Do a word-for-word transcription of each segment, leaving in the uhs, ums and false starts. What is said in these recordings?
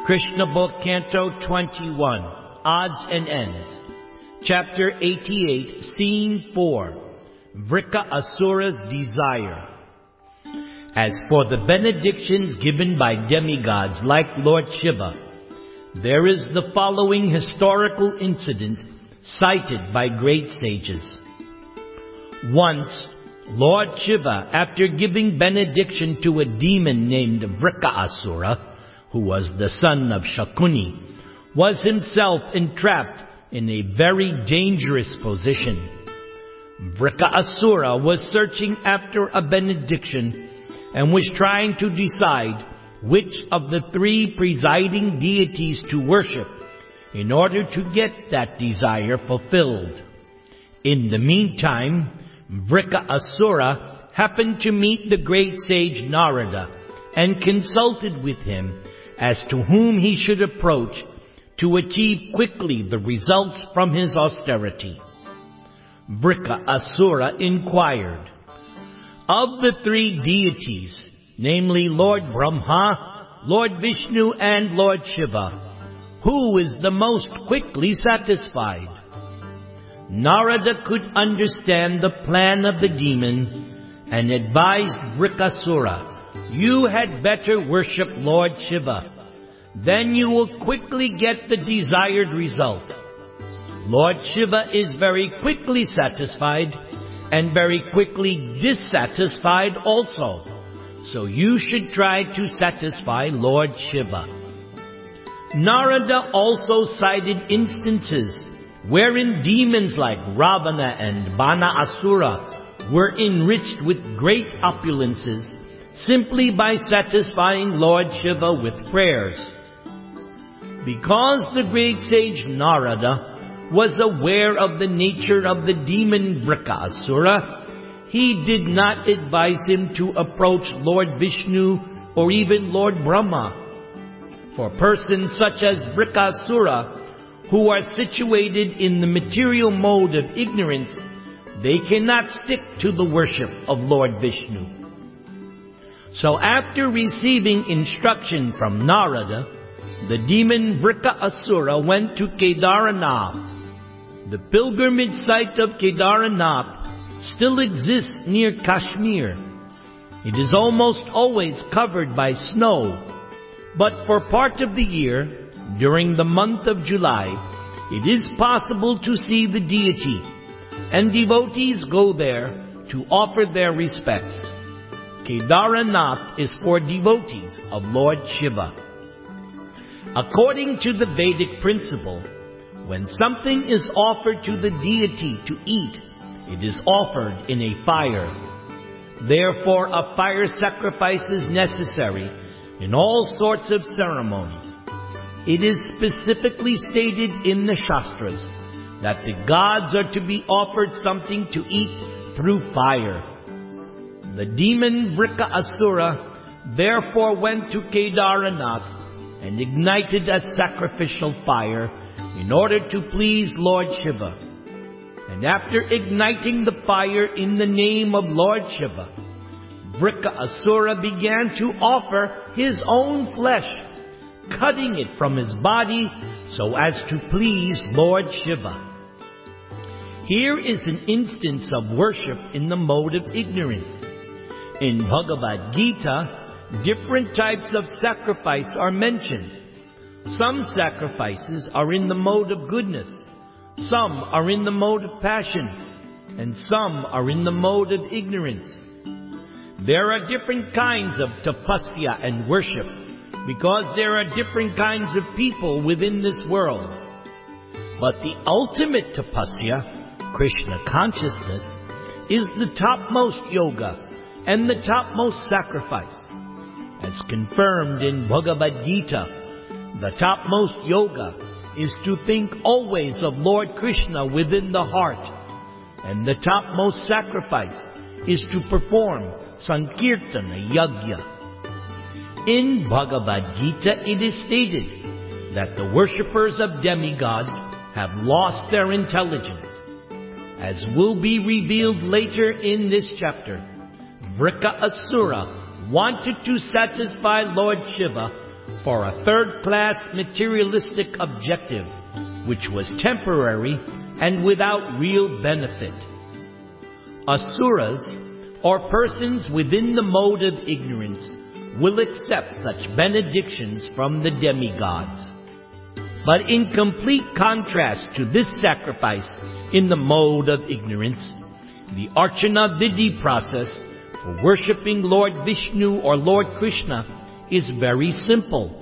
Krishna Book, Canto twenty-one, Odds and Ends. Chapter eighty-eight, Scene four, Vrikasura's Desire. As for the benedictions given by demigods like Lord Shiva, there is the following historical incident cited by great sages. Once, Lord Shiva, after giving benediction to a demon named Vrikasura, who was the son of Shakuni, was himself entrapped in a very dangerous position. Vrikasura was searching after a benediction and was trying to decide which of the three presiding deities to worship in order to get that desire fulfilled. In the meantime, Vrikasura happened to meet the great sage Narada and consulted with him as to whom he should approach to achieve quickly the results from his austerity. Vrikasura inquired, "Of the three deities, namely Lord Brahma, Lord Vishnu, and Lord Shiva, who is the most quickly satisfied?" Narada could understand the plan of the demon and advised Vrikasura, "You had better worship Lord Shiva. Then you will quickly get the desired result. Lord Shiva is very quickly satisfied and very quickly dissatisfied also. So you should try to satisfy Lord Shiva." Narada also cited instances wherein demons like Ravana and Banasura were enriched with great opulences simply by satisfying Lord Shiva with prayers. Because the great sage Narada was aware of the nature of the demon Vrikasura, he did not advise him to approach Lord Vishnu or even Lord Brahma. For persons such as Vrikasura, who are situated in the material mode of ignorance, they cannot stick to the worship of Lord Vishnu. So after receiving instruction from Narada, the demon Vrikasura went to Kedaranath. The pilgrimage site of Kedaranath still exists near Kashmir. It is almost always covered by snow, but for part of the year, during the month of July, it is possible to see the deity, and devotees go there to offer their respects. Kedaranath is for devotees of Lord Shiva. According to the Vedic principle, when something is offered to the deity to eat, it is offered in a fire. Therefore, a fire sacrifice is necessary in all sorts of ceremonies. It is specifically stated in the Shastras that the gods are to be offered something to eat through fire. The demon Vrikasura therefore went to Kedaranath and ignited a sacrificial fire in order to please Lord Shiva. And after igniting the fire in the name of Lord Shiva, Vrikasura began to offer his own flesh, cutting it from his body so as to please Lord Shiva. Here is an instance of worship in the mode of ignorance. In Bhagavad Gita, different types of sacrifice are mentioned. Some sacrifices are in the mode of goodness, some are in the mode of passion, and some are in the mode of ignorance. There are different kinds of tapasya and worship, because there are different kinds of people within this world. But the ultimate tapasya, Krishna consciousness, is the topmost yoga and the topmost sacrifice. As confirmed in Bhagavad Gita, the topmost yoga is to think always of Lord Krishna within the heart, and the topmost sacrifice is to perform Sankirtana Yajna. In Bhagavad Gita it is stated that the worshippers of demigods have lost their intelligence. As will be revealed later in this chapter, Vrikasura wanted to satisfy Lord Shiva for a third-class materialistic objective, which was temporary and without real benefit. Asuras, or persons within the mode of ignorance, will accept such benedictions from the demigods. But in complete contrast to this sacrifice in the mode of ignorance, the Archana Vidhi process for worshipping Lord Vishnu or Lord Krishna is very simple.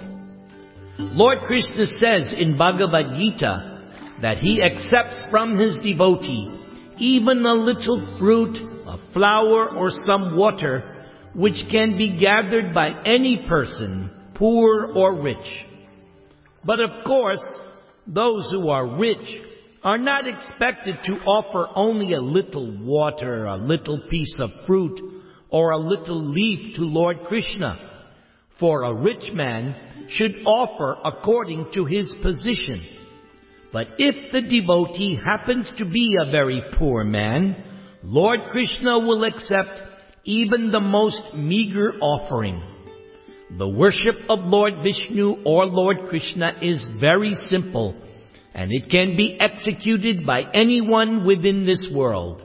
Lord Krishna says in Bhagavad Gita that He accepts from His devotee even a little fruit, a flower, or some water, which can be gathered by any person, poor or rich. But of course, those who are rich are not expected to offer only a little water, a little piece of fruit, or a little leaf to Lord Krishna. For a rich man should offer according to his position. But if the devotee happens to be a very poor man, Lord Krishna will accept even the most meager offering. The worship of Lord Vishnu or Lord Krishna is very simple, and it can be executed by anyone within this world.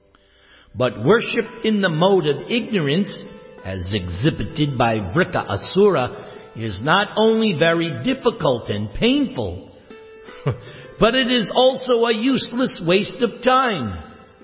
But worship in the mode of ignorance, as exhibited by Vrika Asura, is not only very difficult and painful, but it is also a useless waste of time.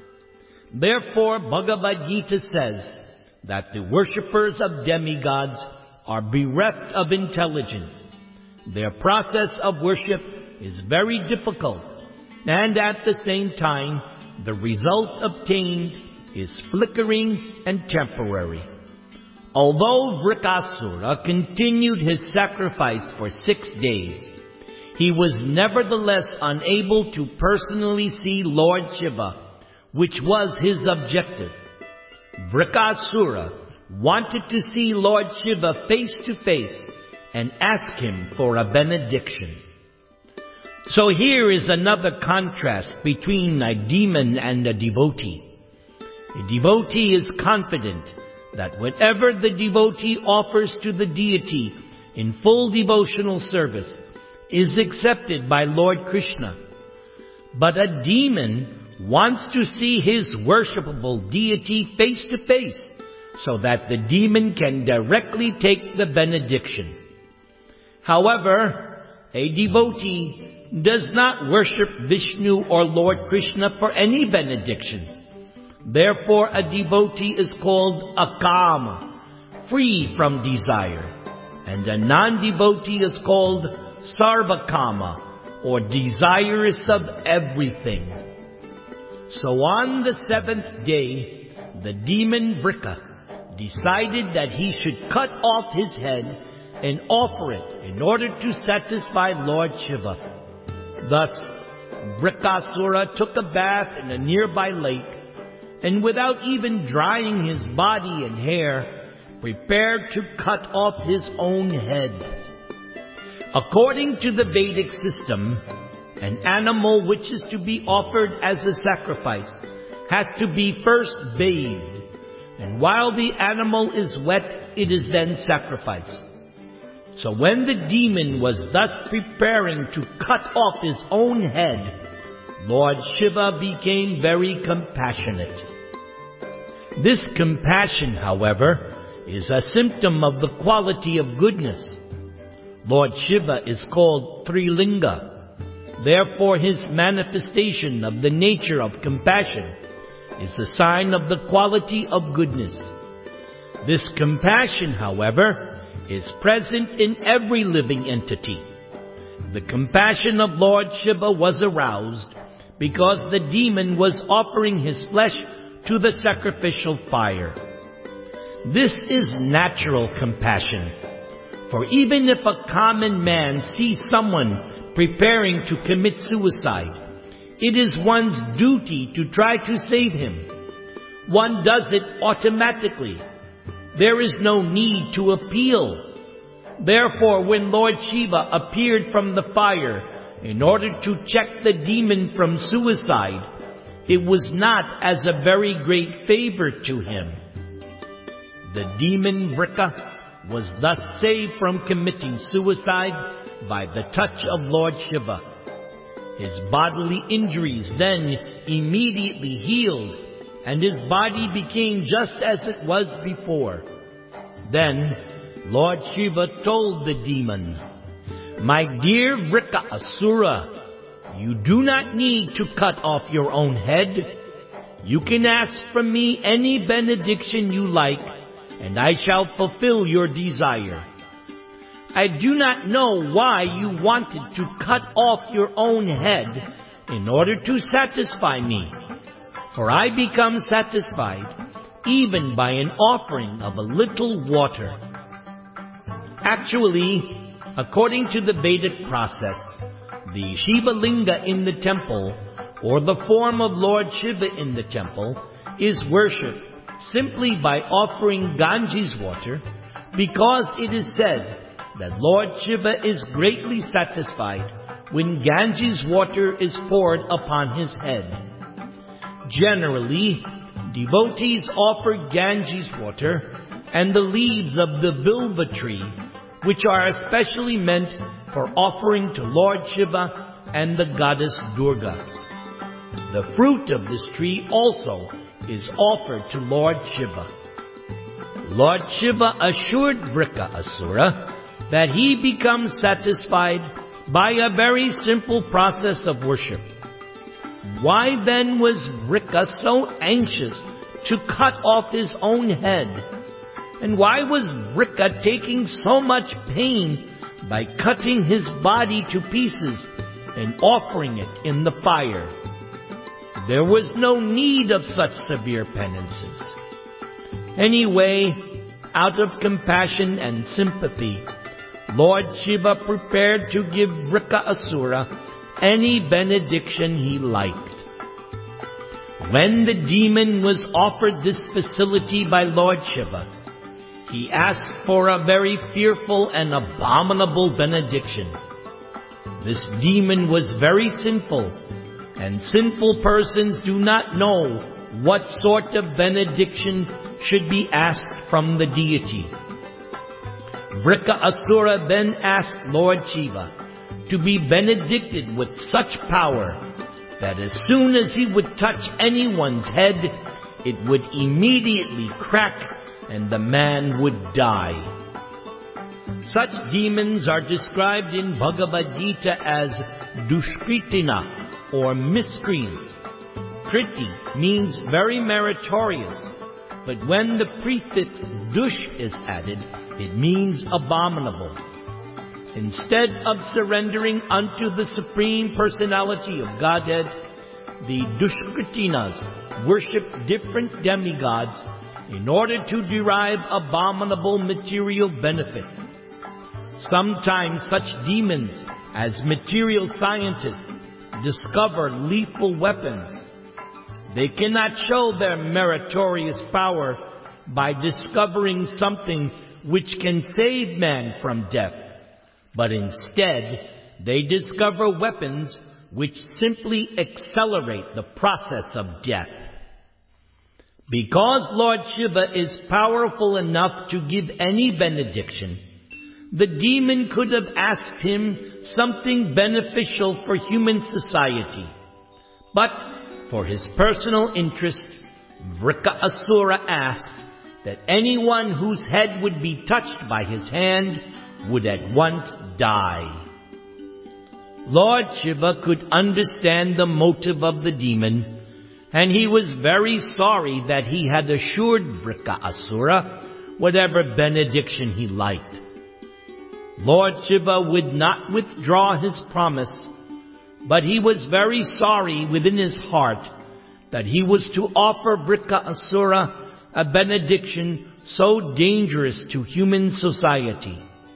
Therefore, Bhagavad Gita says that the worshippers of demigods are bereft of intelligence. Their process of worship is very difficult, and at the same time, the result obtained is flickering and temporary. Although Vrikasura continued his sacrifice for six days, he was nevertheless unable to personally see Lord Shiva, which was his objective. Vrikasura wanted to see Lord Shiva face to face and ask him for a benediction. So here is another contrast between a demon and a devotee. A devotee is confident that whatever the devotee offers to the deity in full devotional service is accepted by Lord Krishna. But a demon wants to see his worshipable deity face to face, so that the demon can directly take the benediction. However, a devotee does not worship Vishnu or Lord Krishna for any benediction. Therefore, a devotee is called akama, free from desire, and a non-devotee is called sarvakama, or desirous of everything. So on the seventh day, the demon Vrika decided that he should cut off his head and offer it in order to satisfy Lord Shiva. Thus, Vrikasura took a bath in a nearby lake, and without even drying his body and hair, prepared to cut off his own head. According to the Vedic system, an animal which is to be offered as a sacrifice has to be first bathed, and while the animal is wet, it is then sacrificed. So when the demon was thus preparing to cut off his own head, Lord Shiva became very compassionate. This compassion, however, is a symptom of the quality of goodness. Lord Shiva is called Trilinga. Therefore, his manifestation of the nature of compassion is a sign of the quality of goodness. This compassion, however, is present in every living entity. The compassion of Lord Shiva was aroused because the demon was offering his flesh to the sacrificial fire. This is natural compassion, for even if a common man sees someone preparing to commit suicide, it is one's duty to try to save him. One does it automatically. There is no need to appeal. Therefore, when Lord Shiva appeared from the fire in order to check the demon from suicide, it was not as a very great favor to him. The demon Vrika was thus saved from committing suicide by the touch of Lord Shiva. His bodily injuries then immediately healed, and his body became just as it was before. Then Lord Shiva told the demon, "My dear Vrikasura, you do not need to cut off your own head. You can ask from me any benediction you like, and I shall fulfill your desire. I do not know why you wanted to cut off your own head in order to satisfy me, for I become satisfied even by an offering of a little water." Actually, according to the Vedic process, the Shiva Linga in the temple, or the form of Lord Shiva in the temple, is worshipped simply by offering Ganges water, because it is said that Lord Shiva is greatly satisfied when Ganges water is poured upon his head. Generally, devotees offer Ganges water and the leaves of the Bilva tree, which are especially meant for offering to Lord Shiva and the goddess Durga. The fruit of this tree also is offered to Lord Shiva. Lord Shiva assured Vrikasura that he becomes satisfied by a very simple process of worship. Why then was Vrika so anxious to cut off his own head? And why was Vrika taking so much pain by cutting his body to pieces and offering it in the fire? There was no need of such severe penances. Anyway, out of compassion and sympathy, Lord Shiva prepared to give Vrikasura any benediction he liked. When the demon was offered this facility by Lord Shiva, he asked for a very fearful and abominable benediction. This demon was very sinful, and sinful persons do not know what sort of benediction should be asked from the deity. Vrikasura then asked Lord Shiva to be benedicted with such power that as soon as he would touch anyone's head, it would immediately crack and the man would die. Such demons are described in Bhagavad Gita as Dushkritina, or miscreants. Kriti means very meritorious, but when the prefix dush is added, it means abominable. Instead of surrendering unto the Supreme Personality of Godhead, the Dushkritinas worship different demigods in order to derive abominable material benefits. Sometimes such demons, as material scientists, discover lethal weapons. They cannot show their meritorious power by discovering something which can save man from death, but instead they discover weapons which simply accelerate the process of death. Because Lord Shiva is powerful enough to give any benediction, the demon could have asked him something beneficial for human society. But for his personal interest, Vrikasura asked that anyone whose head would be touched by his hand would at once die. Lord Shiva could understand the motive of the demon, and he was very sorry that he had assured Vrikasura whatever benediction he liked. Lord Shiva would not withdraw his promise, but he was very sorry within his heart that he was to offer Vrikasura a benediction so dangerous to human society.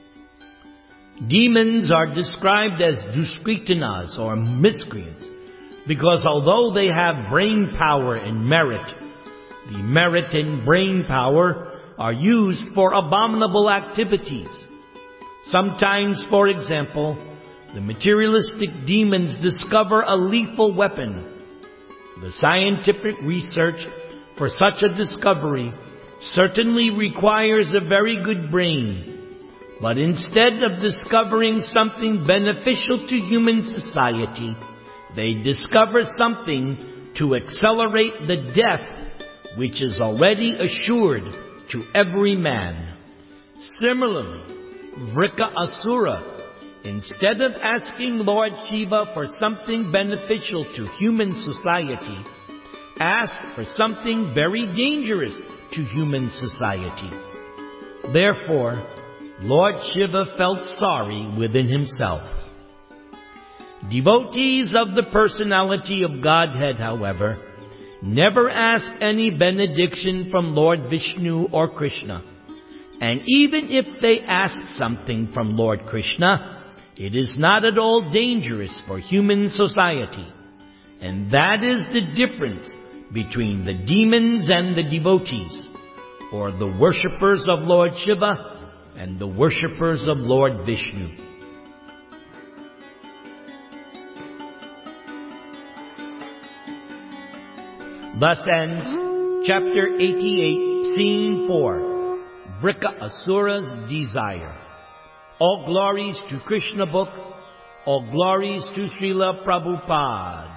Demons are described as Dushkritinas, or miscreants, because although they have brain power and merit, the merit and brain power are used for abominable activities. Sometimes, for example, the materialistic demons discover a lethal weapon. The scientific research for such a discovery certainly requires a very good brain. But instead of discovering something beneficial to human society, they discover something to accelerate the death which is already assured to every man. Similarly, Vrikasura, instead of asking Lord Shiva for something beneficial to human society, asked for something very dangerous to human society. Therefore, Lord Shiva felt sorry within himself. Devotees of the personality of Godhead, however, never ask any benediction from Lord Vishnu or Krishna. And even if they ask something from Lord Krishna, it is not at all dangerous for human society. And that is the difference between the demons and the devotees, or the worshippers of Lord Shiva and the worshippers of Lord Vishnu. Thus ends chapter eighty-eight, scene four, Vrikasura's Desire. All glories to Krishna book, all glories to Srila Prabhupada.